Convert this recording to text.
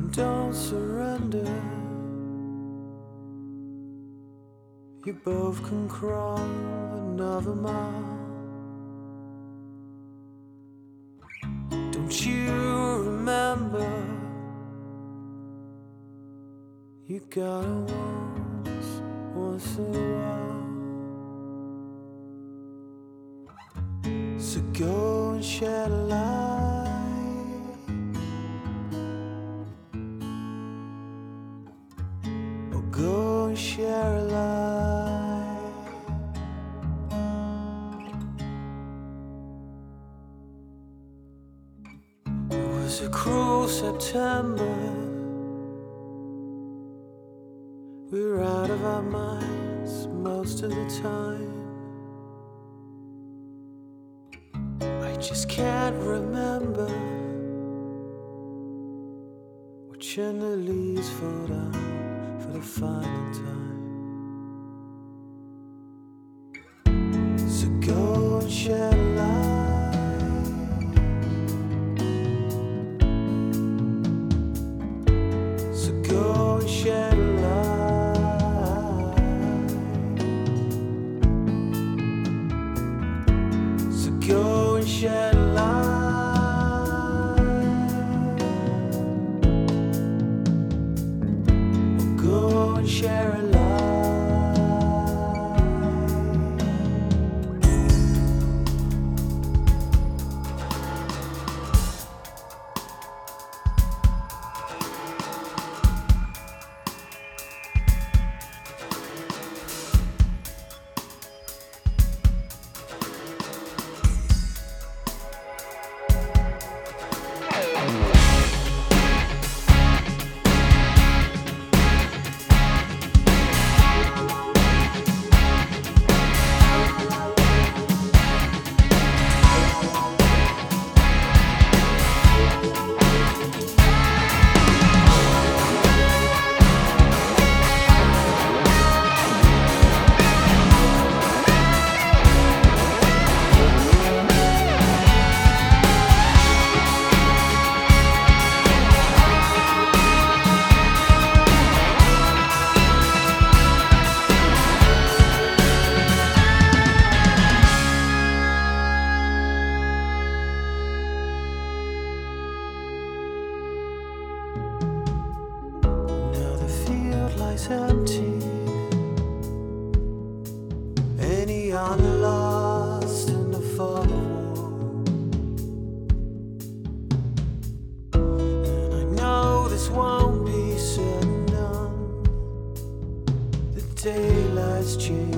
Don't surrender. You both can crawl another mile. Don't you remember? You gotta once in a while. So go and shed a light. Or go and share a light. It was a cruel September. We were out of our minds most of the time. I just can't remember watching the leaves fall down for the final time. So go and shed a light. So go and shed a light. Go and shed a light. Go and share a light. Lies empty. Any are lost in the fog of war. And I know this won't be certain done. The daylight's changed.